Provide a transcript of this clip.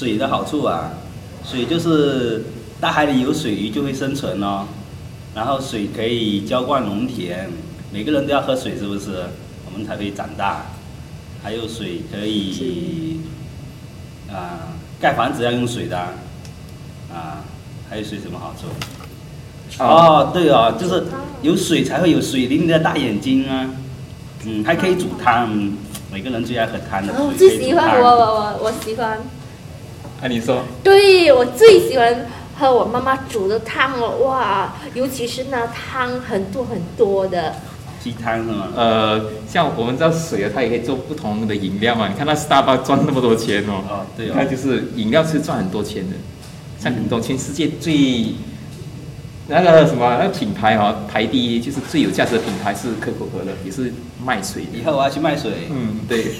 水的好处啊，水就是大海里有水，鱼就会生存哦。然后水可以浇灌农田，每个人都要喝水，是不是？我们才会长大。还有水可以盖房子要用水的还有水什么好处？哦，对哦，就是有水才会有水灵灵的大眼睛啊。还可以煮汤，每个人最爱喝汤的水。 我最喜欢我喜欢。 你说？ 对，我最喜欢喝我妈妈煮的汤哦，哇，尤其是那汤很多很多的。 鸡汤是吗？ 像我们知道水它也可以做不同的饮料嘛。你看那 Starbucks 赚那么多钱哦。 对哦。 它就是饮料是赚很多钱的，像很多全世界最那个什么那个品牌排第一就是最有价值的品牌是可口可乐，也是卖水的。 以后我要去卖水。 对。